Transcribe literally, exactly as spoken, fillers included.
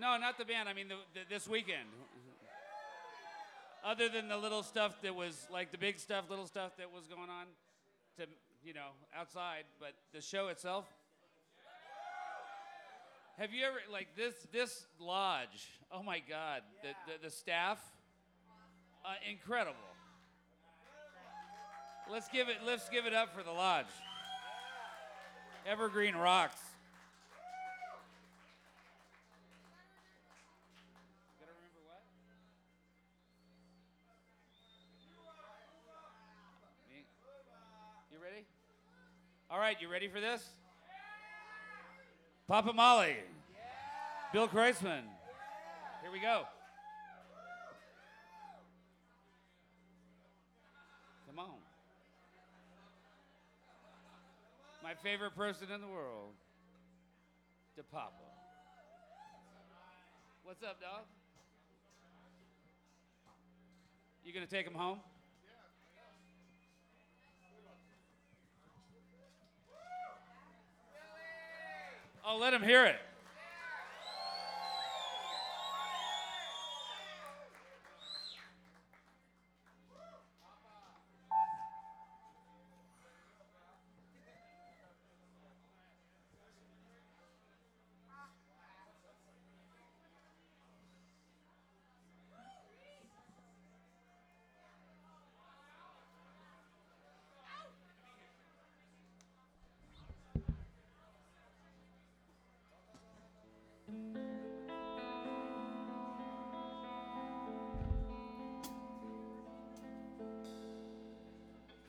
No, not the band. I mean, the, the, this weekend. Other than the little stuff that was, like the big stuff, little stuff that was going on to, you know, outside, but the show itself. Have you ever, like this, this lodge, oh my God, the, the, the staff, uh, incredible. Let's give it, let's give it up for the lodge. Evergreen rocks. Gotta remember what? Me? You ready? All right, you ready for this? Papa Molly. Bill Kreisman. Here we go. Come on. My favorite person in the world, the Papa. What's up, dog? You gonna take him home? Oh, let him hear it.